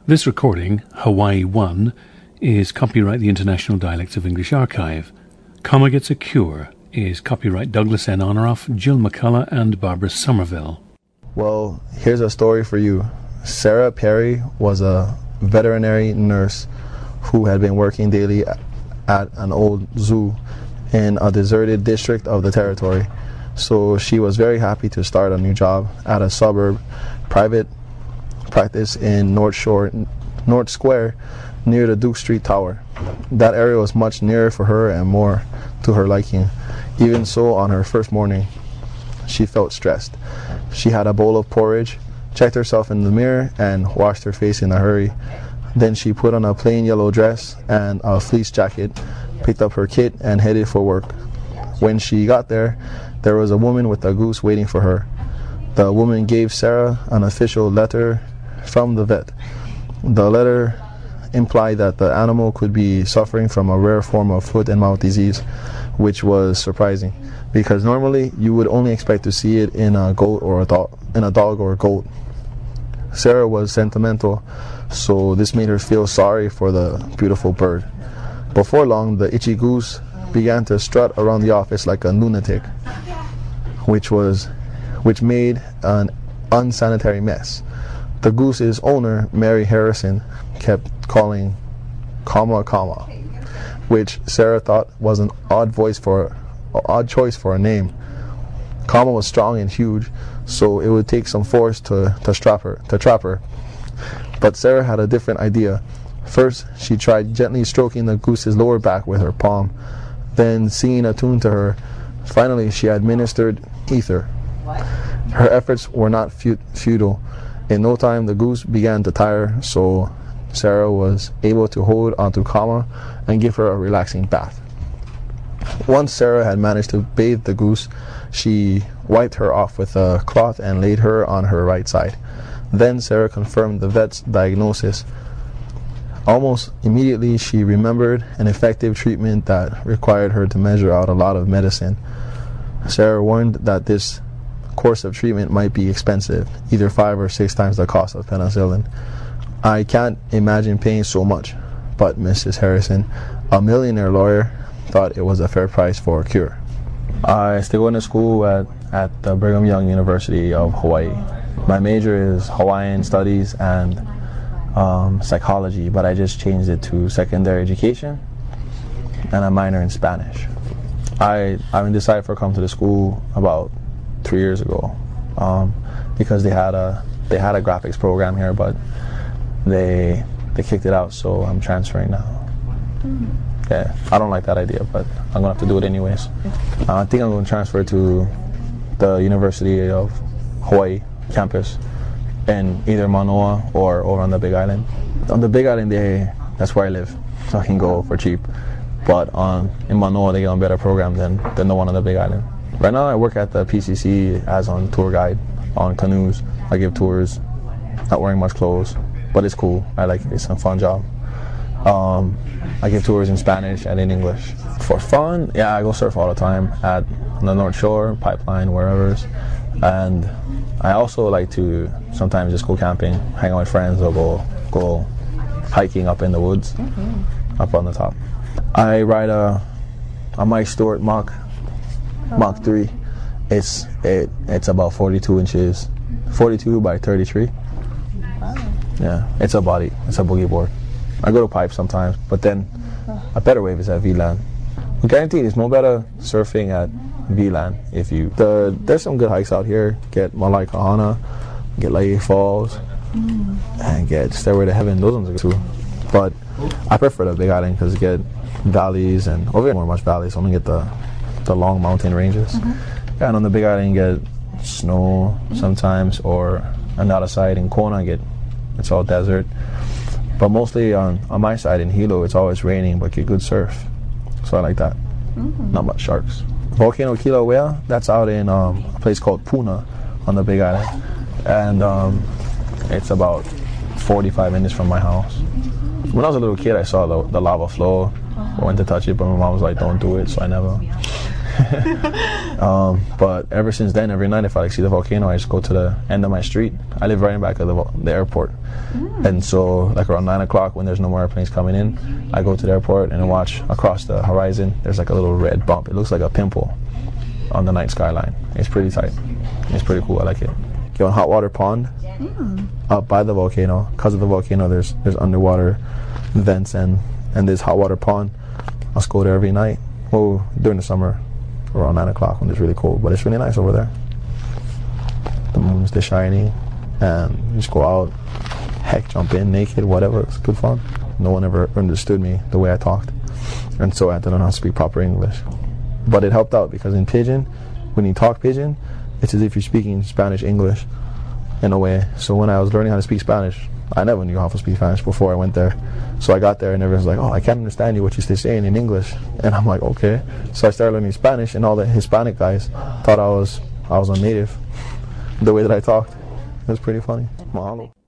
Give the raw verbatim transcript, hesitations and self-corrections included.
This recording, Hawaii one, is copyright the International Dialects of English Archive. Comma Gets a Cure is copyright Douglas N. Honoroff, Jill McCullough, and Barbara Somerville. Well, here's a story for you. Sarah Perry was a veterinary nurse who had been working daily at an old zoo in a deserted district of the territory. So she was very happy to start a new job at a suburb private practice in North Shore, North Square, near the Duke Street Tower. That area was much nearer for her and more to her liking. Even so, on her first morning, she felt stressed. She had a bowl of porridge, checked herself in the mirror, and washed her face in a hurry. Then she put on a plain yellow dress and a fleece jacket, picked up her kit, and headed for work. When she got there, there was a woman with a goose waiting for her. The woman gave Sarah an official letter from the vet. The letter implied that the animal could be suffering from a rare form of foot and mouth disease, which was surprising, because normally you would only expect to see it in a goat or a dog, in a dog or a goat. Sarah was sentimental, so this made her feel sorry for the beautiful bird. Before long, the itchy goose began to strut around the office like a lunatic, which was, which made an unsanitary mess. The goose's owner, Mary Harrison, kept calling comma comma, which Sarah thought was an odd voice for, odd choice for a name. Comma was strong and huge, so it would take some force to to trap her. To trap her. But Sarah had a different idea. First, she tried gently stroking the goose's lower back with her palm, then singing a tune to her. Finally, she administered ether. Her efforts were not fu- futile. In no time, the goose began to tire, so Sarah was able to hold onto Kama and give her a relaxing bath. Once Sarah had managed to bathe the goose, she wiped her off with a cloth and laid her on her right side. Then Sarah confirmed the vet's diagnosis. Almost immediately, she remembered an effective treatment that required her to measure out a lot of medicine. Sarah warned that this course of treatment might be expensive, either five or six times the cost of penicillin. I can't imagine paying so much, but Missus Harrison, a millionaire lawyer, thought it was a fair price for a cure. I still go to school at, at the Brigham Young University of Hawaii. My major is Hawaiian Studies and um, Psychology, but I just changed it to Secondary Education, and a minor in Spanish. I I decided for come to the school about three years ago um, because they had a they had a graphics program here, but they they kicked it out, so I'm transferring now. Mm. Yeah, I don't like that idea, but I'm gonna have to do it anyways. Uh, I think I'm gonna transfer to the University of Hawaii campus in either Manoa or over on the Big Island. On the Big Island, they that's where I live, so I can go for cheap. But on in Manoa, they get a better program than than the one on the Big Island. Right now, I work at the P C C as on tour guide on canoes. I give tours, not wearing much clothes, but it's cool. I like it. It's a fun job. Um, I give tours in Spanish and in English. For fun, yeah, I go surf all the time at the North Shore, Pipeline, wherever. And I also like to sometimes just go camping, hang out with friends, or go go hiking up in the woods, mm-hmm. up on the top. I ride a a Mike Stewart Mach Mach three. It's it it's about forty-two inches, forty-two by thirty-three. Wow. Yeah, it's a body. It's a boogie board. I go to pipe sometimes, but then a better wave is at V LAN. I guarantee there's no better surfing at V LAN. If you the there's some good hikes out here. Get Malai Kahana, get Laie Falls, mm. and get Stairway to Heaven. Those ones are good too. But I prefer the Big Island because you get valleys, and over here more much valleys. So I'm gonna get the the long mountain ranges. Mm-hmm. Yeah, and on the Big Island you get snow sometimes, or on the other side in Kona get it's all desert. But mostly on, on my side in Hilo, it's always raining, but get good surf. So I like that. Mm-hmm. Not much sharks. Volcano Kilauea, that's out in um, a place called Puna on the Big Island. And um, it's about forty-five minutes from my house. When I was a little kid, I saw the, the lava flow. I went to touch it, but my mom was like, don't do it, so I never. um, but ever since then, every night if I like see the volcano, I just go to the end of my street. I live right in back of the, the airport. Mm. And so like around nine o'clock when there's no more airplanes coming in, I go to the airport and I watch across the horizon. There's like a little red bump. It looks like a pimple on the night skyline. It's pretty tight. It's pretty cool. I like it. Go on Hot Water Pond, mm. up by the volcano. Because of the volcano, there's there's underwater vents and, and this hot water pond. I'll just go there every night. Well, during the summer, around nine o'clock when it's really cold. But it's really nice over there. The moon's still shining, and you just go out, heck, jump in naked, whatever. It's good fun. No one ever understood me the way I talked, and so I had to learn how to speak proper English. But it helped out because in Pidgin, when you talk Pidgin, it's as if you're speaking Spanish English in a way. So when I was learning how to speak Spanish, I never knew how to speak Spanish before I went there. So I got there and everyone's like, oh, I can't understand you what you're saying in English. And I'm like, okay. So I started learning Spanish, and all the Hispanic guys thought I was I was a native the way that I talked. It was pretty funny. Mahalo.